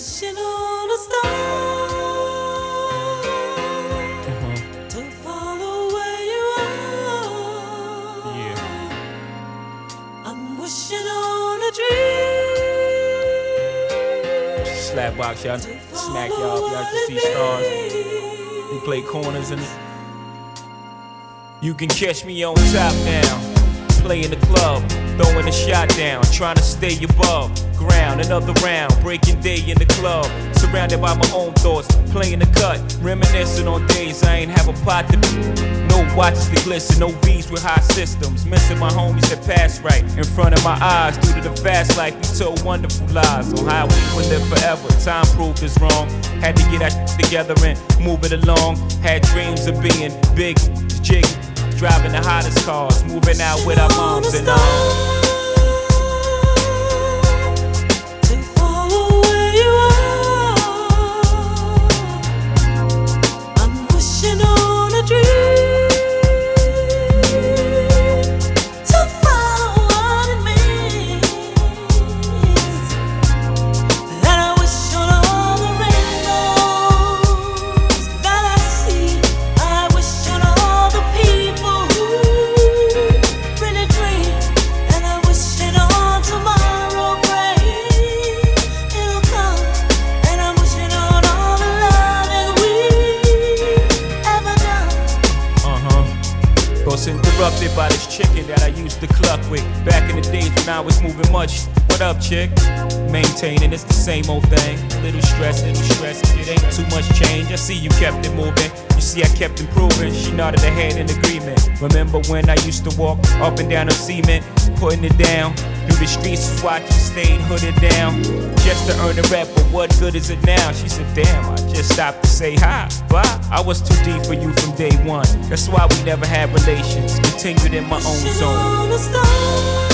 wishing on a star to follow where you are. Yeah. I'm wishing on a dream. Slapbox, y'all smack y'all if y'all can see stars. We play corners and you can catch me on top now. Play in the club, throwing a shot down, trying to stay above ground. Another round, breaking day in the club, surrounded by my own thoughts, playing the cut, reminiscing on days I ain't have a pot to no watches to glisten, no V's with high systems, missing my homies that passed right in front of my eyes. Due to the fast life, we told wonderful lies on how we would live forever. Time proved us wrong, had to get our together and move it along. Had dreams of being big, jig, driving the hottest cars, moving out with our moms and all. To follow where you are. I'm wishing on a dream. To follow what it means. That I wish on all the rainbows that I see. I wish on all the people who really dream. And I wish it on tomorrow brave it'll come. And I'm wishing on all the loving we ever done. Was interrupted by this chicken that I used to cluck with back in the days when I was moving much. What up, chick? Maintaining, it's the same old thing. Little stress, it ain't too much change. I see you kept it moving. You see I kept improving. She nodded her head in agreement. Remember when I used to walk up and down the cement, putting it down through the streets, was watching, stayed hooded down, just to earn a rep. But what good is it now? She said, damn, I just stopped to say hi, bye. I was too deep for you from day one. That's why we never had relations. Continued in my own Wishing zone. on a star